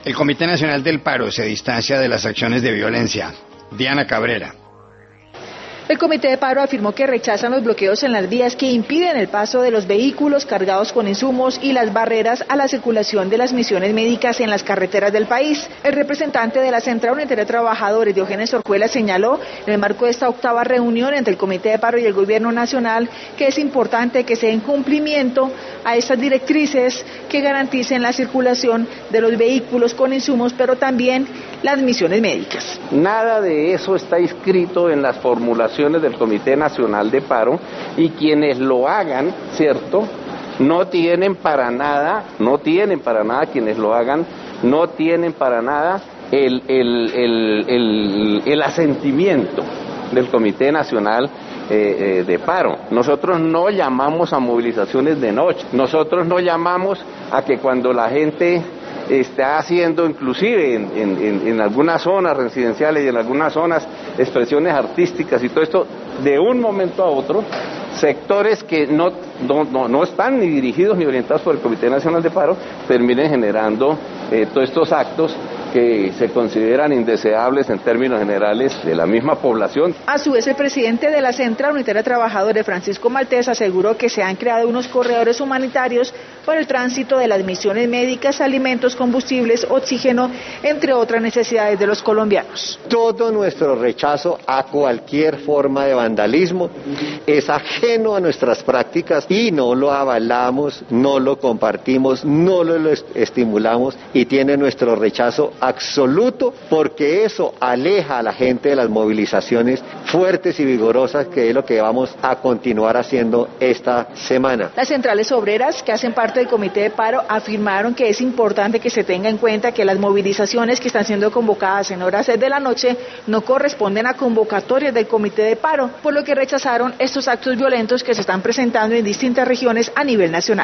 El Comité Nacional del Paro se distancia de las acciones de violencia. Diana Cabrera. El Comité de Paro afirmó que rechazan los bloqueos en las vías que impiden el paso de los vehículos cargados con insumos y las barreras a la circulación de las misiones médicas en las carreteras del país. El representante de la Central Unitaria de Trabajadores, Diógenes Orjuela, señaló en el marco de esta octava reunión entre el Comité de Paro y el Gobierno Nacional que es importante que se den cumplimiento a estas directrices que garanticen la circulación de los vehículos con insumos, pero también las misiones médicas. Nada de eso está inscrito en las formulaciones del Comité Nacional de Paro, y quienes lo hagan, ¿cierto?, no tienen para nada quienes lo hagan, no tienen para nada el asentimiento del Comité Nacional de Paro. Nosotros no llamamos a movilizaciones de noche, nosotros no llamamos a que cuando la gente está haciendo, inclusive en algunas zonas residenciales y en algunas zonas, expresiones artísticas y todo esto, de un momento a otro, sectores que no están ni dirigidos ni orientados por el Comité Nacional de Paro, terminen generando todos estos actos que se consideran indeseables en términos generales de la misma población. A su vez, el presidente de la Central Unitaria de Trabajadores, Francisco Maltés, aseguró que se han creado unos corredores humanitarios para el tránsito de las misiones médicas, alimentos, combustibles, oxígeno, entre otras necesidades de los colombianos. Todo nuestro rechazo a cualquier forma de vandalismo es ajeno a nuestras prácticas y no lo avalamos, no lo compartimos, no lo estimulamos y tiene nuestro rechazo absoluto, porque eso aleja a la gente de las movilizaciones fuertes y vigorosas, que es lo que vamos a continuar haciendo esta semana. Las centrales obreras que hacen parte del Comité de Paro afirmaron que es importante que se tenga en cuenta que las movilizaciones que están siendo convocadas en horas de la noche no corresponden a convocatorias del Comité de Paro, por lo que rechazaron estos actos violentos que se están presentando en distintas regiones a nivel nacional.